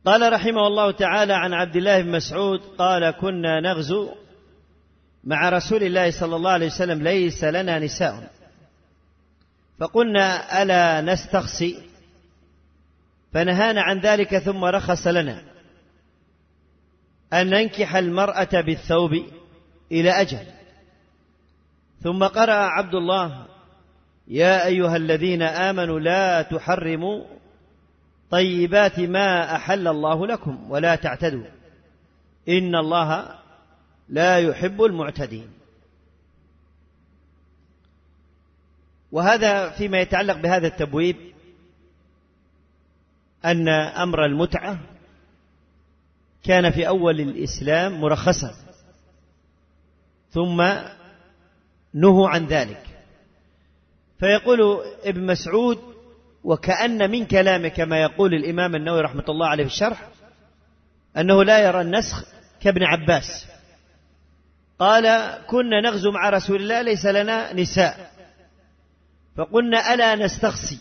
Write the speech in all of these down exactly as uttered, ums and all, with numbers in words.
قال رحمه الله تعالى عن عبد الله بن مسعود قال كنا نغزو مع رسول الله صلى الله عليه وسلم ليس لنا نساء فقلنا ألا نستخصي فنهانا عن ذلك ثم رخص لنا أن ننكح المرأة بالثوب إلى أجل. ثم قرأ عبد الله يا أيها الذين آمنوا لا تحرموا طيبات ما أحل الله لكم ولا تعتدوا إن الله لا يحب المعتدين. وهذا فيما يتعلق بهذا التبويب أن أمر المتعة كان في أول الإسلام مرخصا ثم نهوا عن ذلك. فيقول ابن مسعود وكأن من كلامه كما يقول الإمام النووي رحمة الله عليه في الشرح أنه لا يرى النسخ كابن عباس قال كنا نغزو مع رسول الله ليس لنا نساء فقلنا ألا نستخصي.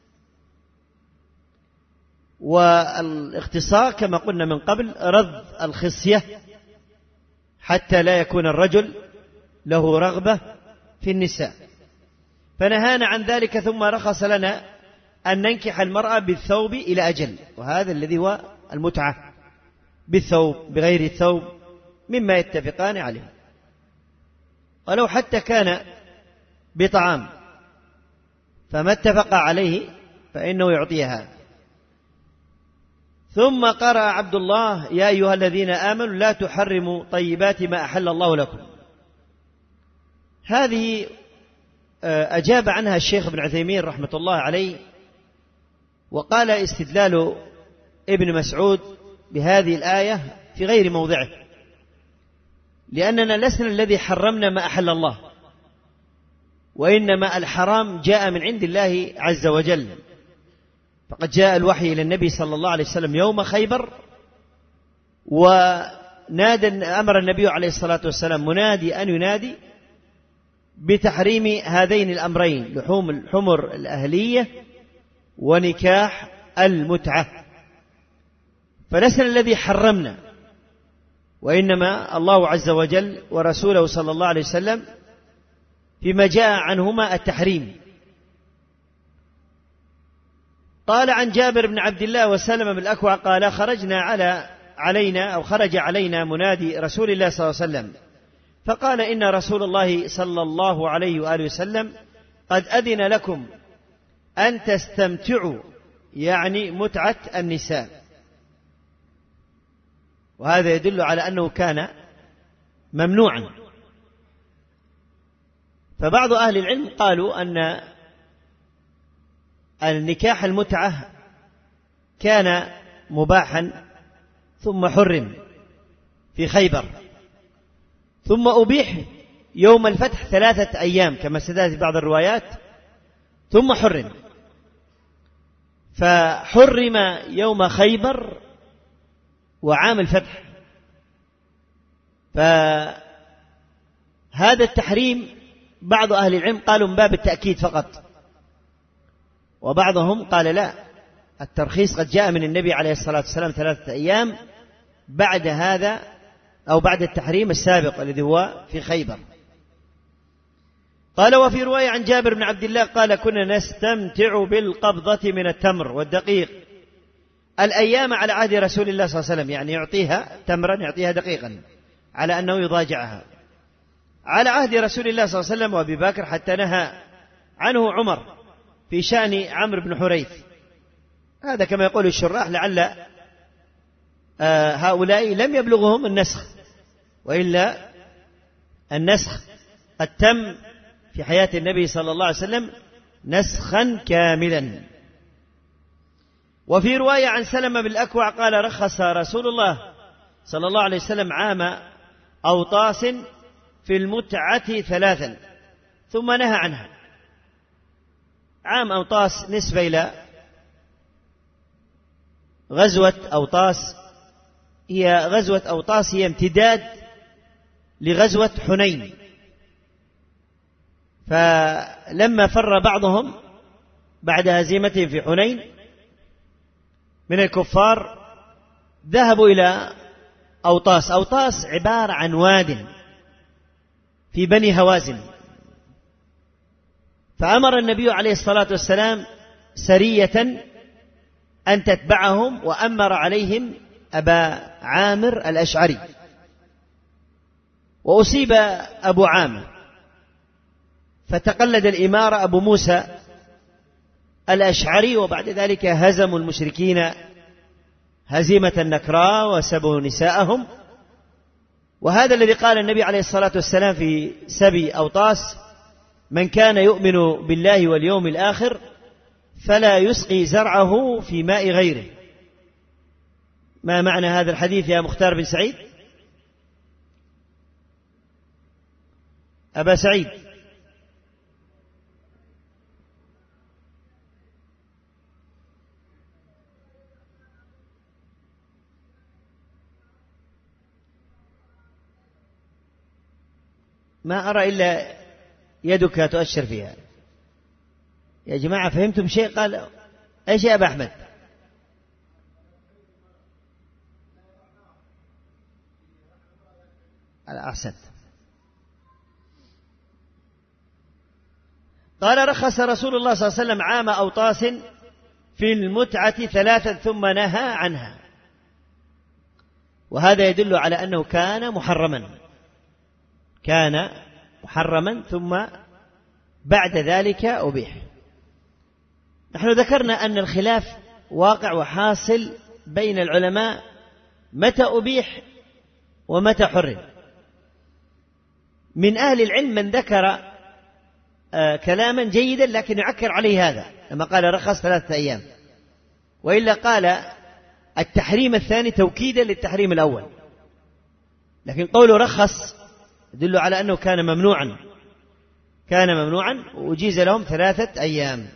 والاختصار كما قلنا من قبل رد الخصية حتى لا يكون الرجل له رغبة في النساء. فنهانا عن ذلك ثم رخص لنا أن ننكح المرأة بالثوب إلى أجل، وهذا الذي هو المتعة بالثوب بغير الثوب مما يتفقان عليه، ولو حتى كان بطعام فما اتفق عليه فإنه يعطيها. ثم قرأ عبد الله يا أيها الذين آمنوا لا تحرموا طيبات ما أحل الله لكم. هذه أجاب عنها الشيخ ابن عثيمين رحمة الله عليه وقال استدلال ابن مسعود بهذه الآية في غير موضعه، لأننا لسنا الذي حرمنا ما أحل الله، وإنما الحرام جاء من عند الله عز وجل. فقد جاء الوحي إلى النبي صلى الله عليه وسلم يوم خيبر ونادى أمر النبي عليه الصلاة والسلام منادي أن ينادي بتحريم هذين الأمرين لحوم الحمر الأهلية ونكاح المتعة. فلسنا الذي حرمنا، وإنما الله عز وجل ورسوله صلى الله عليه وسلم فيما جاء عنهما التحريم. قال عن جابر بن عبد الله وسلم بن الأكوع قال خرجنا على علينا أو خرج علينا منادي رسول الله صلى الله عليه وسلم فقال إن رسول الله صلى الله عليه وآله وسلم قد أذن لكم أن تستمتعوا، يعني متعة النساء. وهذا يدل على أنه كان ممنوعا. فبعض أهل العلم قالوا أن النكاح المتعة كان مباحا ثم حرم في خيبر، ثم أبيح يوم الفتح ثلاثة أيام كما سيأتي في بعض الروايات، ثم حرم. فحرم يوم خيبر وعام الفتح. فهذا التحريم بعض أهل العلم قالوا من باب التأكيد فقط، وبعضهم قال لا، الترخيص قد جاء من النبي عليه الصلاة والسلام ثلاثة أيام بعد هذا أو بعد التحريم السابق الذي هو في خيبر. قال وفي رواية عن جابر بن عبد الله قال كنا نستمتع بالقبضة من التمر والدقيق الأيام على عهد رسول الله صلى الله عليه وسلم، يعني يعطيها تمرا يعطيها دقيقا على أنه يضاجعها على عهد رسول الله صلى الله عليه وسلم وأبي بكر، حتى نهى عنه عمر في شأن عمرو بن حريث. هذا كما يقول الشراح لعل هؤلاء لم يبلغهم النسخ، وإلا النسخ قد تم في حياة النبي صلى الله عليه وسلم نسخا كاملا. وفي رواية عن سلمة بن الأكوع قال رخص رسول الله صلى الله عليه وسلم عام أوطاس في المتعة ثلاثا ثم نهى عنها. عام أوطاس نسبة إلى غزوة أوطاس، هي غزوة أوطاس هي امتداد لغزوة حنين. فلما فر بعضهم بعد هزيمتهم في حنين من الكفار ذهبوا إلى أوطاس. أوطاس عبارة عن واد في بني هوازن، فأمر النبي عليه الصلاة والسلام سرية أن تتبعهم، وأمر عليهم أبا عامر الأشعري، وأصيب أبو عامر، فتقلد الإمارة أبو موسى الأشعري، وبعد ذلك هزموا المشركين هزيمة النكراء وسبوا نساءهم. وهذا الذي قال النبي عليه الصلاة والسلام في سبي أوطاس: من كان يؤمن بالله واليوم الآخر فلا يسقي زرعه في ماء غيره. ما معنى هذا الحديث يا مختار بن سعيد؟ أبا سعيد، ما أرى إلا يدك تؤشر فيها. يا جماعة فهمتم شيء؟ قال أي شيء أبا أحمد؟ أحسنت. قال: رخص رسول الله صلى الله عليه وسلم عام أوطاس في المتعة ثلاثا ثم نهى عنها. وهذا يدل على أنه كان محرما، كان محرما ثم بعد ذلك أبيح. نحن ذكرنا أن الخلاف واقع وحاصل بين العلماء متى أبيح ومتى حرم. من أهل العلم من ذكر آه كلاما جيدا لكن يعكر عليه هذا لما قال رخص ثلاثة أيام، وإلا قال التحريم الثاني توكيدا للتحريم الأول، لكن قوله رخص يدل على أنه كان ممنوعا، كان ممنوعا وأجيز لهم ثلاثة أيام.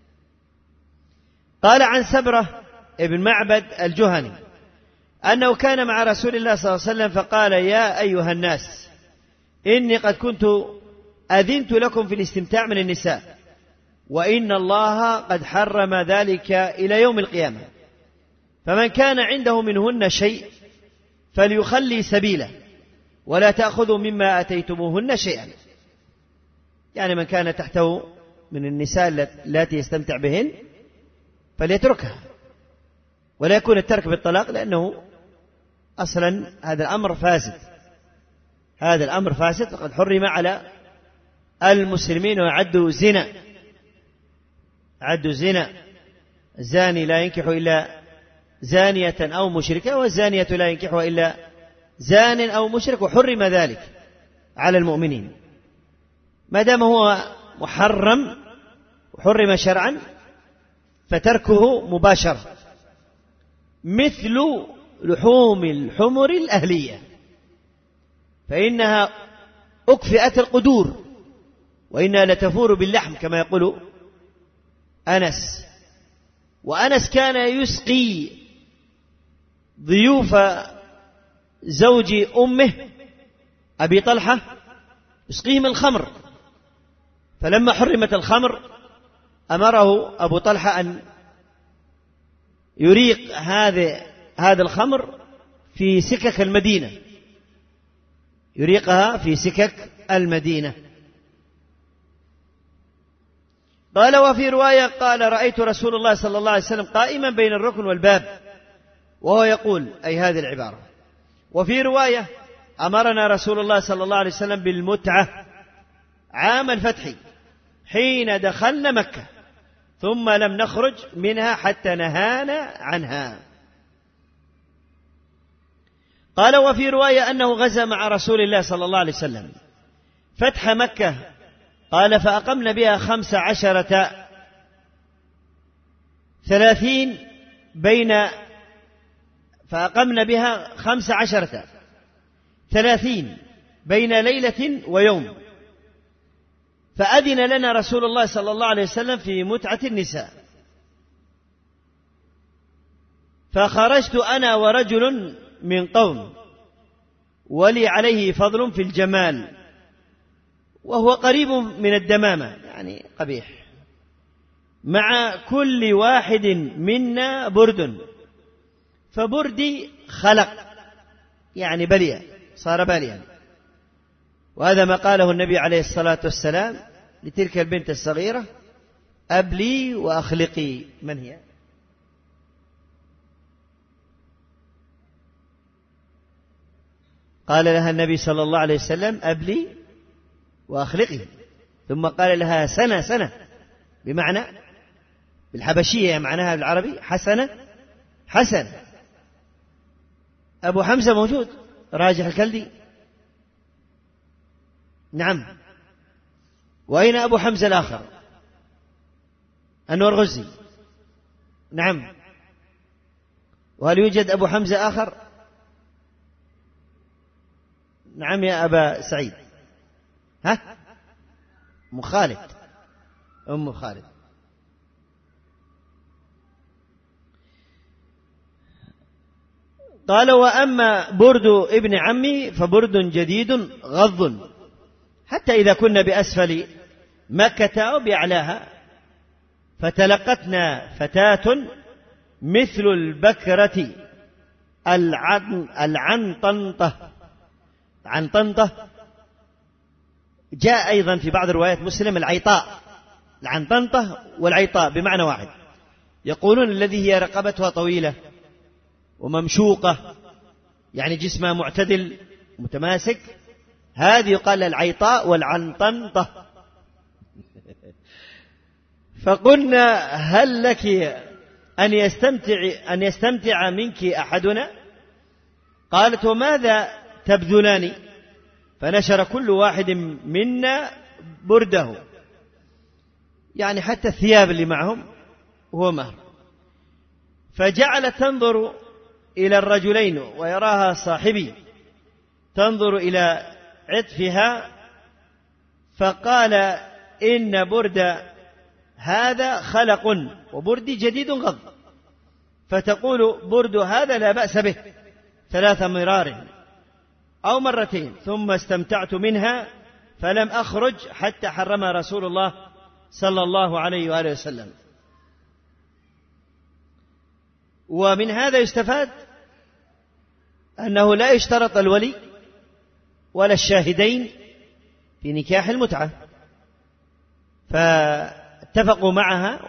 قال عن سبرة ابن معبد الجهني أنه كان مع رسول الله صلى الله عليه وسلم فقال: يا أيها الناس، إني قد كنت أذنت لكم في الاستمتاع من النساء، وإن الله قد حرم ذلك إلى يوم القيامة، فمن كان عنده منهن شيء فليخلي سبيله، ولا تأخذوا مما أتيتموهن شيئا. يعني من كان تحته من النساء التي يستمتع بهن فليتركها، ولا يكون الترك بالطلاق، لأنه أصلا هذا الأمر فاسد، هذا الأمر فاسد، وقد حرم على المسلمين وعدوا زنا، عدوا زنا. الزاني لا ينكح إلا زانية أو مشركة، والزانية لا ينكحها إلا زان أو مشرك، وحرم ذلك على المؤمنين. ما دام هو محرم وحرم شرعا فتركه مباشرة، مثل لحوم الحمر الأهلية، فإنها أكفئت القدور وإنها لتفور باللحم كما يقول أنس. وأنس كان يسقي ضيوف زوج أمه أبي طلحة، يسقيهم الخمر، فلما حرمت الخمر أمره أبو طلحة أن يريق هذا هذا الخمر في سكك المدينة، يريقها في سكك المدينة. قال: وفي رواية قال: رأيت رسول الله صلى الله عليه وسلم قائما بين الركن والباب وهو يقول، أي هذه العبارة. وفي رواية: أمرنا رسول الله صلى الله عليه وسلم بالمتعة عام الفتح حين دخلنا مكة، ثم لم نخرج منها حتى نهانا عنها. قال: وفي رواية أنه غزا مع رسول الله صلى الله عليه وسلم فتح مكة. قال: فأقمنا بها خمس عشرة ثلاثين بين فأقمنا بها خمس عشرة ثلاثين بين ليلة ويوم، فأذن لنا رسول الله صلى الله عليه وسلم في متعة النساء، فخرجت أنا ورجل من قوم ولي عليه فضل في الجمال، وهو قريب من الدمامة يعني قبيح، مع كل واحد منا برد، فبردي خلق يعني بليا، صار بليا. وهذا ما قاله النبي عليه الصلاة والسلام لتلك البنت الصغيرة: أبلي وأخلقي. من هي؟ قال لها النبي صلى الله عليه وسلم: أبلي وأخلقي. ثم قال لها: سنة سنة، بمعنى بالحبشية معناها بالعربي حسنة حسن. أبو حمزة موجود، راجح الكلدي. نعم. وأين أبو حمزة الآخر؟ أنور غزي. نعم. وهل يوجد أبو حمزة آخر؟ نعم يا أبا سعيد. ها؟ أم خالد. أم خالد. قال: وأما برد ابن عمي فبرد جديد غض، حتى إذا كنا بأسفل مكة أو بأعلاها فتلقتنا فتاة مثل البكرة العن العنطنطة. عنطنطة جاء أيضا في بعض روايات مسلم العيطاء. العنطنطة والعيطاء بمعنى واحد. يقولون الذي هي رقبتها طويلة وممشوقة، يعني جسمها معتدل متماسك، هذه يقال العيطاء والعنطنطة. فقلنا: هل لك أن يستمتع, أن يستمتع منك أحدنا؟ قالت: وماذا تبذلان؟ فنشر كل واحد منا برده، يعني حتى الثياب اللي معهم هو مهر. فجعلت تنظر إلى الرجلين ويراها صاحبي تنظر إلى عطفها، فقال: إن برد هذا خلق وبردي جديد غض. فتقول: برد هذا لا بأس به ثلاث مرار أو مرتين، ثم استمتعت منها فلم أخرج حتى حرم رسول الله صلى الله عليه وآله وسلم. ومن هذا يستفاد أنه لا يشترط الولي ولا الشاهدين في نكاح المتعة، فاتفقوا معها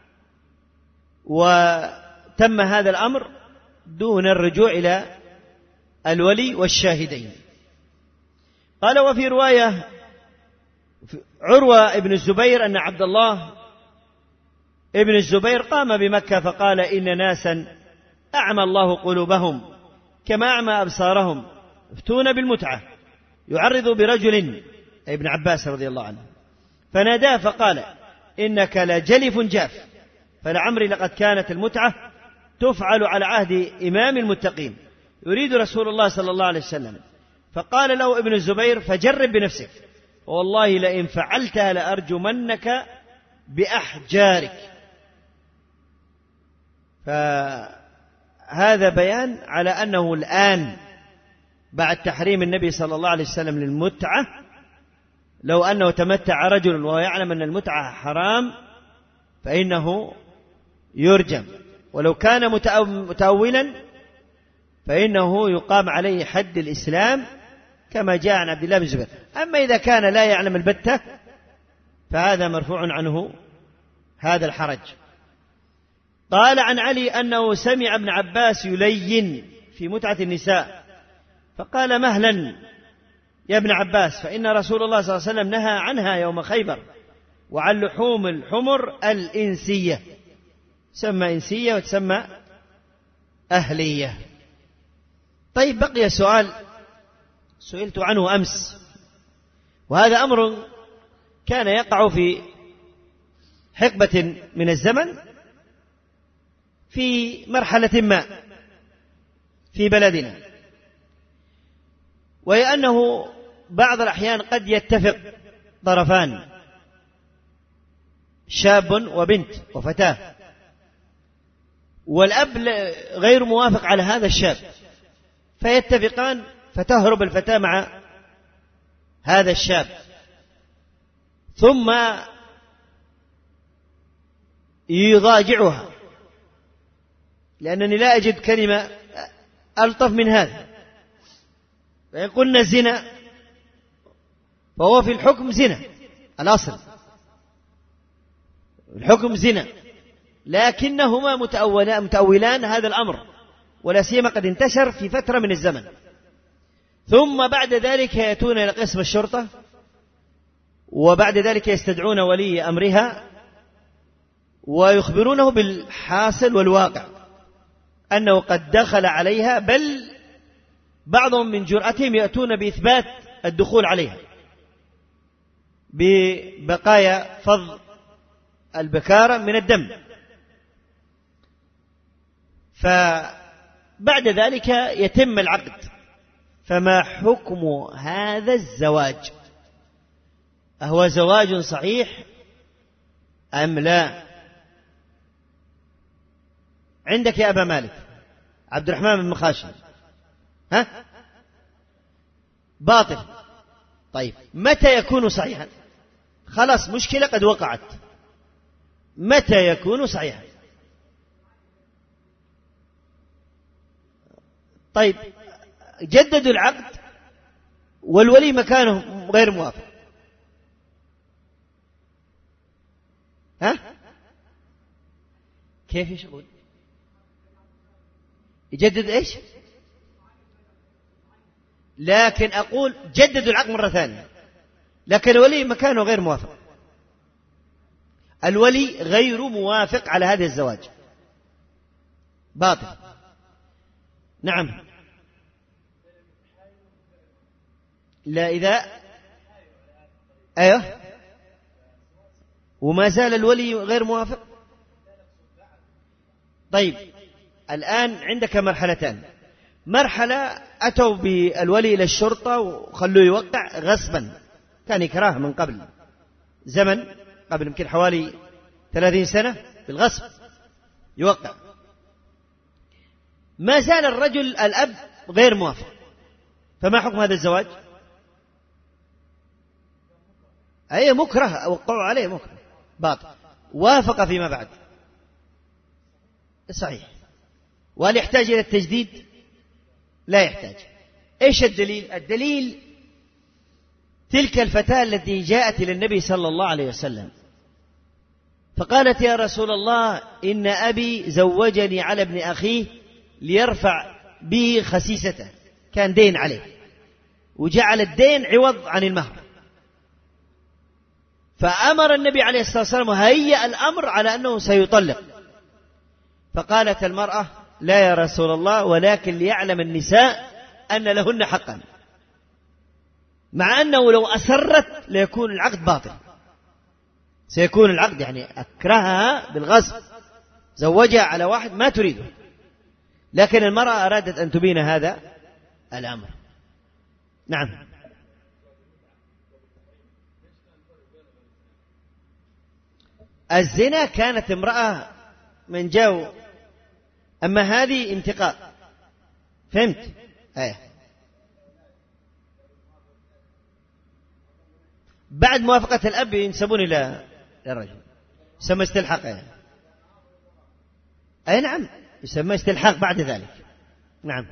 وتم هذا الأمر دون الرجوع إلى الولي والشاهدين. قال: وفي رواية عروة ابن الزبير أن عبد الله ابن الزبير قام بمكة فقال: إن ناسا أعمى الله قلوبهم كما أعمى أبصارهم يفتون بالمتعة، يعرض برجل، ابن عباس رضي الله عنه، فناداه فقال: إنك لجلف جاف، فلعمري لقد كانت المتعة تفعل على عهد إمام المتقين يريد رسول الله صلى الله عليه وسلم. فقال له ابن الزبير: فجرب بنفسك، والله لئن فعلتها لأرجمنك بأحجارك. فهذا بيان على أنه الآن بعد تحريم النبي صلى الله عليه وسلم للمتعة، لو أنه تمتع رجل وهو يعلم أن المتعة حرام فإنه يرجم، ولو كان متأولا فإنه يقام عليه حد الإسلام كما جاء عن عبد الله بن الزبير. أما إذا كان لا يعلم البتة فهذا مرفوع عنه هذا الحرج. قال عن علي أنه سمع ابن عباس يلين في متعة النساء فقال: مهلا يا ابن عباس، فإن رسول الله صلى الله عليه وسلم نهى عنها يوم خيبر، وعن لحوم الحمر الإنسية، تسمى إنسية وتسمى أهلية. طيب، بقي سؤال سئلت عنه أمس، وهذا أمر كان يقع في حقبة من الزمن في مرحلة ما في بلدنا، وهي أنه بعض الأحيان قد يتفق طرفان، شاب وبنت وفتاة، والأب غير موافق على هذا الشاب، فيتفقان فتهرب الفتاة مع هذا الشاب، ثم يضاجعها، لأنني لا أجد كلمة ألطف من هذا. فإن قلنا زنا فهو في الحكم زنا، الأصل الحكم زنا، لكنهما متأولان هذا الأمر، ولا سيما قد انتشر في فترة من الزمن. ثم بعد ذلك يأتون إلى قسم الشرطة، وبعد ذلك يستدعون ولي أمرها ويخبرونه بالحاصل والواقع أنه قد دخل عليها، بل بعضهم من جرأتهم يأتون بإثبات الدخول عليها ببقايا فض البكارة من الدم. فبعد ذلك يتم العقد. فما حكم هذا الزواج؟ أهو زواج صحيح أم لا؟ عندك يا أبا مالك عبد الرحمن بن مخاشم، ها؟ باطل. طيب متى يكون صحيحا؟ خلاص مشكلة قد وقعت، متى يكون صحيحا؟ طيب جددوا العقد والولي مكانه غير موافق، ها؟ كيف يشغل؟ يجدد ايش؟ لكن أقول جددوا العقد مرة ثانية، لكن الولي مكانه غير موافق، الولي غير موافق على هذا الزواج، باطل. نعم. لا إذا أيوه وما زال الولي غير موافق. طيب الآن عندك مرحلتان. مرحلة أتوا بالولي إلى الشرطة وخلوه يوقع غصبا، كان يكراه من قبل زمن، قبل يمكن حوالي ثلاثين سنة، بالغصب يوقع. ما زال الرجل الأب غير موافق، فما حكم هذا الزواج؟ أي مكره، وقعوا عليه مكره، باطل. وافق فيما بعد، صحيح. وهل يحتاج إلى التجديد؟ لا يحتاج. إيش الدليل؟ الدليل تلك الفتاة التي جاءت إلى النبي صلى الله عليه وسلم فقالت: يا رسول الله، إن أبي زوجني على ابن أخيه ليرفع به خسيسته، كان دين عليه وجعل الدين عوض عن المهر، فأمر النبي عليه الصلاة والسلام هيأ الأمر على أنه سيطلق. فقالت المرأة: لا يا رسول الله، ولكن ليعلم النساء أن لهن حقا، مع أنه لو أسرت ليكون العقد باطل، سيكون العقد يعني أكرهها بالغصب، زوجها على واحد ما تريده، لكن المرأة أرادت أن تبين هذا الأمر. نعم. الزنا كانت امرأة من جو، أما هذه انتقاء، فهمت؟ أيه. بعد موافقة الأب ينسبون إلى الرجل، يسمى استلحاق. أيه. أي نعم، يسمى استلحاق بعد ذلك. نعم.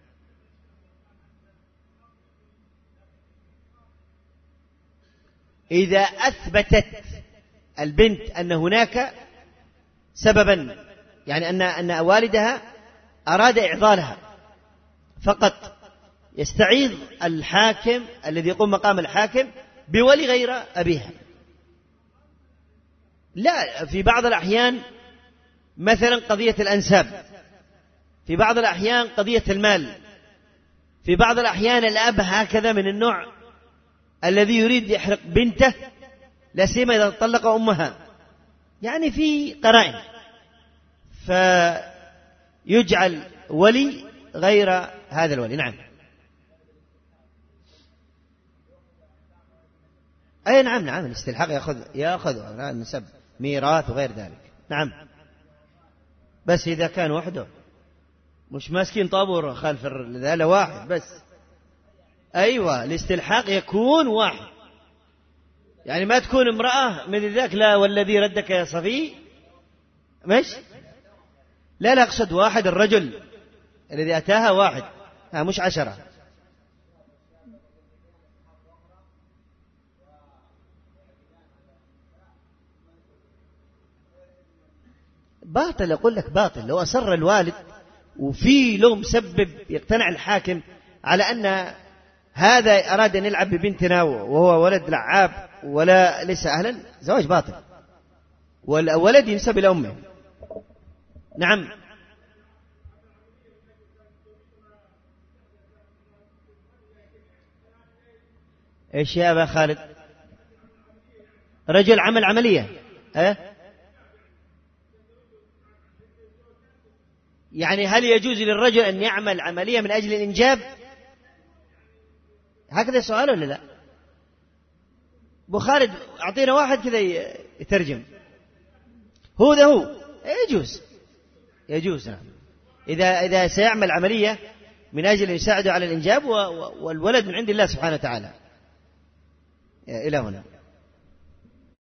إذا أثبتت البنت أن هناك سببا، يعني أن أن والدها أراد إعضالها فقط، يستعيض الحاكم الذي يقوم مقام الحاكم بولي غير أبيها. لا، في بعض الأحيان مثلا قضية الأنساب، في بعض الأحيان قضية المال، في بعض الأحيان الأب هكذا من النوع الذي يريد يحرق بنته، لا سيما إذا طلق أمها، يعني في قرائن، فيجعل ولي غير هذا الولي. نعم. أي نعم نعم، الاستلحاق يأخذ يأخذ النسب، ميراث وغير ذلك. نعم، بس إذا كان وحده، مش ماسكين طابور خلف هذا واحد بس. أيوة، الاستلحاق يكون واحد، يعني ما تكون امرأة مثل ذاك، لا والذي ردك يا صفي، مش لا لا أقصد واحد، الرجل الذي أتاها واحد ها مش عشرة. باطل، أقول لك باطل. لو أصر الوالد وفي له مسبب يقتنع الحاكم على أن هذا أراد أن يلعب ببنتنا وهو ولد لعاب ولا ليس أهلا، زواج باطل، والولد ينسب إلى أمه. نعم. إيش يا أبا خالد؟ رجل عمل عملية أه؟ يعني هل يجوز للرجل أن يعمل عملية من أجل الإنجاب؟ هكذا سؤال ولا لا؟ أبو خالد أعطينا واحد كذا يترجم. هو ذا هو يجوز، يجوز نعم. إذا إذا سيعمل عملية من أجل أن يساعده على الإنجاب، والولد من عند الله سبحانه وتعالى. إلى هنا.